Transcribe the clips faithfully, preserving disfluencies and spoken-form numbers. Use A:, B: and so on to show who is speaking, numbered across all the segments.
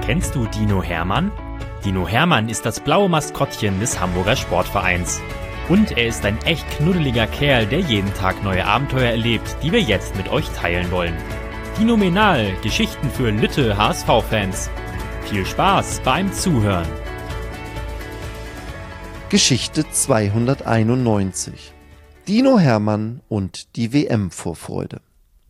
A: Kennst du Dino Hermann? Dino Hermann ist das blaue Maskottchen des Hamburger Sportvereins. Und er ist ein echt knuddeliger Kerl, der jeden Tag neue Abenteuer erlebt, die wir jetzt mit euch teilen wollen. Dinomenal, Geschichten für Lütte H S V-Fans. Viel Spaß beim Zuhören.
B: Geschichte zweihunderteinundneunzig. Dino Hermann und die W M-Vorfreude.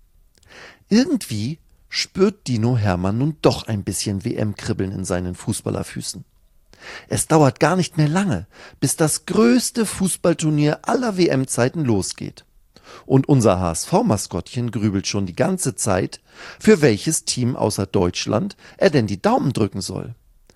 B: Irgendwie spürt Dino Hermann nun doch ein bisschen W M-Kribbeln in seinen Fußballerfüßen. Es dauert gar nicht mehr lange, bis das größte Fußballturnier aller W M-Zeiten losgeht. Und unser H S V-Maskottchen grübelt schon die ganze Zeit, für welches Team außer Deutschland er denn die Daumen drücken soll.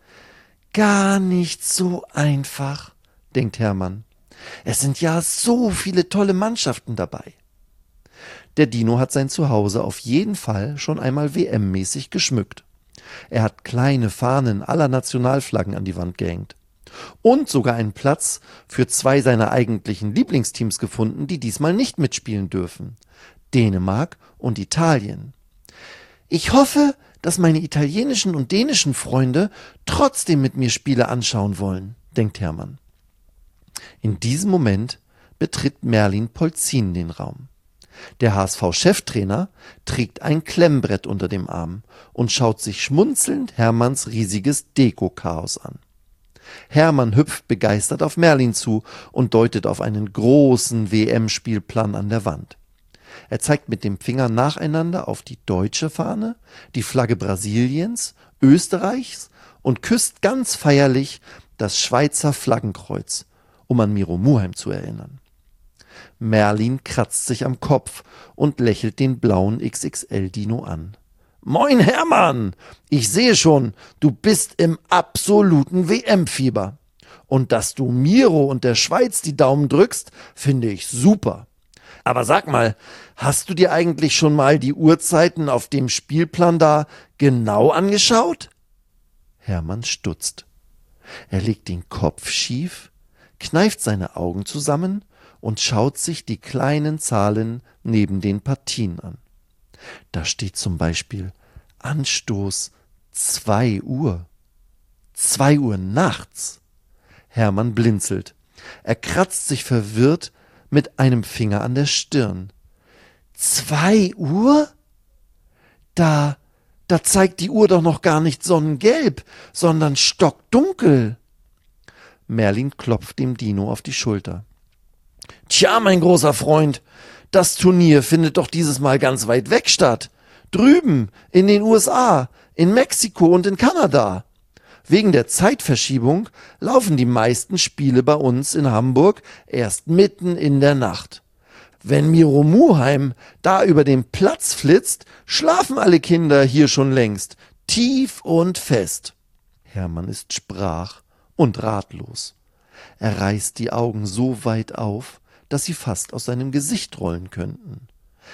B: Gar nicht so einfach, denkt Hermann. Es sind ja so viele tolle Mannschaften dabei. Der Dino hat sein Zuhause auf jeden Fall schon einmal W M-mäßig geschmückt. Er hat kleine Fahnen aller Nationalflaggen an die Wand gehängt. Und sogar einen Platz für zwei seiner eigentlichen Lieblingsteams gefunden, die diesmal nicht mitspielen dürfen. Dänemark und Italien. Ich hoffe, dass meine italienischen und dänischen Freunde trotzdem mit mir Spiele anschauen wollen, denkt Hermann. In diesem Moment betritt Merlin Polzin den Raum. Der H S V-Cheftrainer trägt ein Klemmbrett unter dem Arm und schaut sich schmunzelnd Hermanns riesiges Deko-Chaos an. Hermann hüpft begeistert auf Merlin zu und deutet auf einen großen W M-Spielplan an der Wand. Er zeigt mit dem Finger nacheinander auf die deutsche Fahne, die Flagge Brasiliens, Österreichs und küsst ganz feierlich das Schweizer Flaggenkreuz, um an Miro Muheim zu erinnern. Merlin kratzt sich am Kopf und lächelt den blauen X X L-Dino an. »Moin Hermann, ich sehe schon, du bist im absoluten W M-Fieber. Und dass du Miro und der Schweiz die Daumen drückst, finde ich super. Aber sag mal, hast du dir eigentlich schon mal die Uhrzeiten auf dem Spielplan da genau angeschaut?« Hermann stutzt. Er legt den Kopf schief, kneift seine Augen zusammen und schaut sich die kleinen Zahlen neben den Partien an. Da steht zum Beispiel Anstoß zwei Uhr. Zwei Uhr nachts. Hermann blinzelt. Er kratzt sich verwirrt mit einem Finger an der Stirn. Zwei Uhr? Da, da zeigt die Uhr doch noch gar nicht sonnengelb, sondern stockdunkel. Merlin klopft dem Dino auf die Schulter. »Tja, mein großer Freund, das Turnier findet doch dieses Mal ganz weit weg statt. Drüben, in den U S A, in Mexiko und in Kanada. Wegen der Zeitverschiebung laufen die meisten Spiele bei uns in Hamburg erst mitten in der Nacht. Wenn Miro Muheim da über den Platz flitzt, schlafen alle Kinder hier schon längst, tief und fest.« Hermann ist sprach und ratlos. Er reißt die Augen so weit auf, dass sie fast aus seinem Gesicht rollen könnten.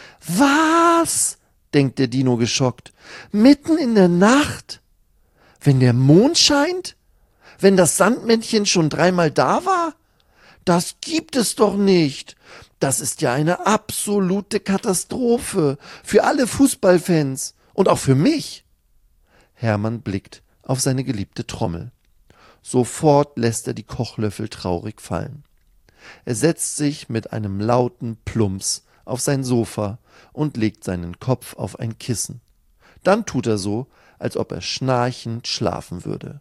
B: »Was?« denkt der Dino geschockt. »Mitten in der Nacht? Wenn der Mond scheint? Wenn das Sandmännchen schon dreimal da war? Das gibt es doch nicht. Das ist ja eine absolute Katastrophe für alle Fußballfans und auch für mich.« Hermann blickt auf seine geliebte Trommel. Sofort lässt er die Kochlöffel traurig fallen. Er setzt sich mit einem lauten Plumps auf sein Sofa und legt seinen Kopf auf ein Kissen. Dann tut er so, als ob er schnarchend schlafen würde.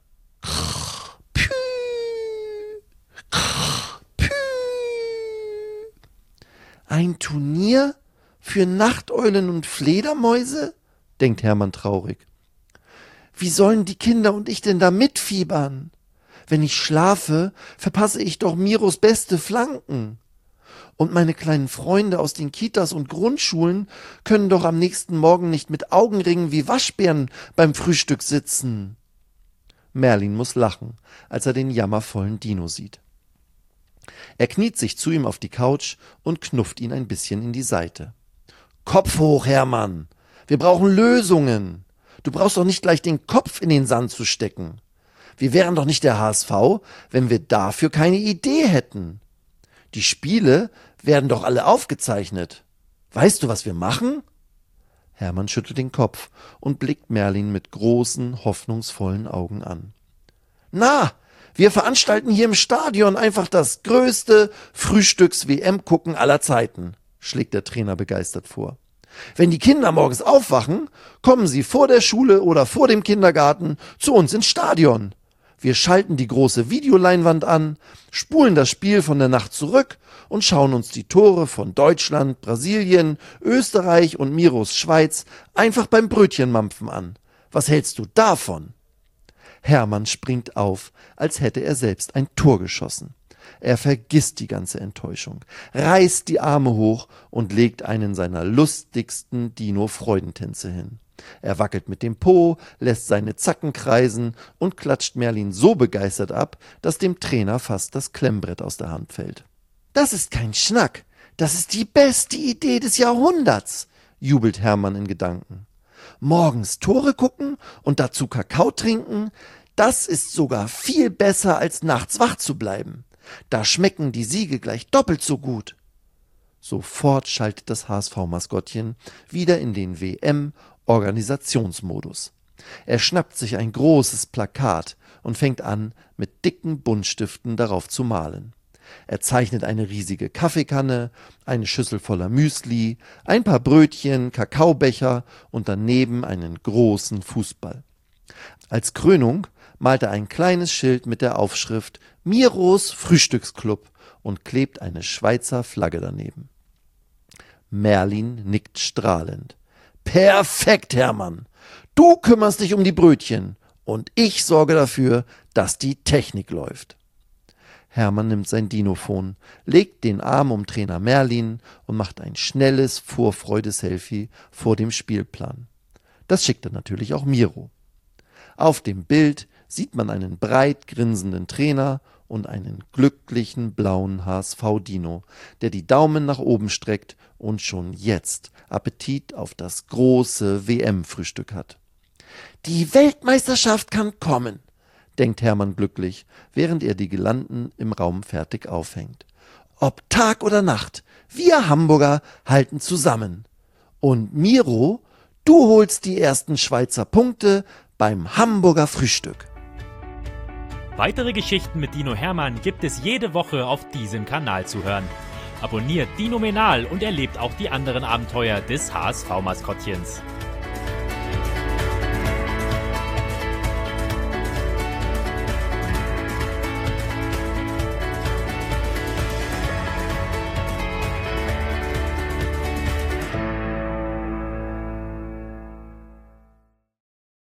B: »Ein Turnier für Nachteulen und Fledermäuse?« denkt Hermann traurig. »Wie sollen die Kinder und ich denn da mitfiebern? Wenn ich schlafe, verpasse ich doch Miros beste Flanken. Und meine kleinen Freunde aus den Kitas und Grundschulen können doch am nächsten Morgen nicht mit Augenringen wie Waschbären beim Frühstück sitzen.« Merlin muss lachen, als er den jammervollen Dino sieht. Er kniet sich zu ihm auf die Couch und knufft ihn ein bisschen in die Seite. »Kopf hoch, Hermann! Wir brauchen Lösungen! Du brauchst doch nicht gleich den Kopf in den Sand zu stecken. Wir wären doch nicht der H S V, wenn wir dafür keine Idee hätten. Die Spiele werden doch alle aufgezeichnet. Weißt du, was wir machen?« Hermann schüttelt den Kopf und blickt Merlin mit großen, hoffnungsvollen Augen an. Na, wir veranstalten hier im Stadion einfach das größte Frühstücks-W M-Gucken aller Zeiten, schlägt der Trainer begeistert vor. Wenn die Kinder morgens aufwachen, kommen sie vor der Schule oder vor dem Kindergarten zu uns ins Stadion. Wir schalten die große Videoleinwand an, spulen das Spiel von der Nacht zurück und schauen uns die Tore von Deutschland, Brasilien, Österreich und Miros Schweiz einfach beim Brötchenmampfen an. Was hältst du davon? Hermann springt auf, als hätte er selbst ein Tor geschossen. Er vergisst die ganze Enttäuschung, reißt die Arme hoch und legt einen seiner lustigsten Dino-Freudentänze hin. Er wackelt mit dem Po, lässt seine Zacken kreisen und klatscht Merlin so begeistert ab, dass dem Trainer fast das Klemmbrett aus der Hand fällt. »Das ist kein Schnack, das ist die beste Idee des Jahrhunderts«, jubelt Hermann in Gedanken. »Morgens Tore gucken und dazu Kakao trinken, das ist sogar viel besser, als nachts wach zu bleiben. Da schmecken die Siege gleich doppelt so gut.« Sofort schaltet das H S V-Maskottchen wieder in den W M-Organisationsmodus. Er schnappt sich ein großes Plakat und fängt an, mit dicken Buntstiften darauf zu malen. Er zeichnet eine riesige Kaffeekanne, eine Schüssel voller Müsli, ein paar Brötchen, Kakaobecher und daneben einen großen Fußball. Als Krönung malt er ein kleines Schild mit der Aufschrift »Miros Frühstücksclub« und klebt eine Schweizer Flagge daneben. Merlin nickt strahlend. »Perfekt, Hermann! Du kümmerst dich um die Brötchen und ich sorge dafür, dass die Technik läuft.« Hermann nimmt sein Dinophon, legt den Arm um Trainer Merlin und macht ein schnelles Vorfreude-Selfie vor dem Spielplan. Das schickt er natürlich auch Miro. Auf dem Bild sieht man einen breit grinsenden Trainer und einen glücklichen blauen H S V-Dino, der die Daumen nach oben streckt und schon jetzt Appetit auf das große W M-Frühstück hat. »Die Weltmeisterschaft kann kommen«, denkt Hermann glücklich, während er die Girlanden im Raum fertig aufhängt. »Ob Tag oder Nacht, wir Hamburger halten zusammen. Und Miro, du holst die ersten Schweizer Punkte beim Hamburger Frühstück.«
A: Weitere Geschichten mit Dino Hermann gibt es jede Woche auf diesem Kanal zu hören. Abonniert Dinomenal und erlebt auch die anderen Abenteuer des H S V-Maskottchens.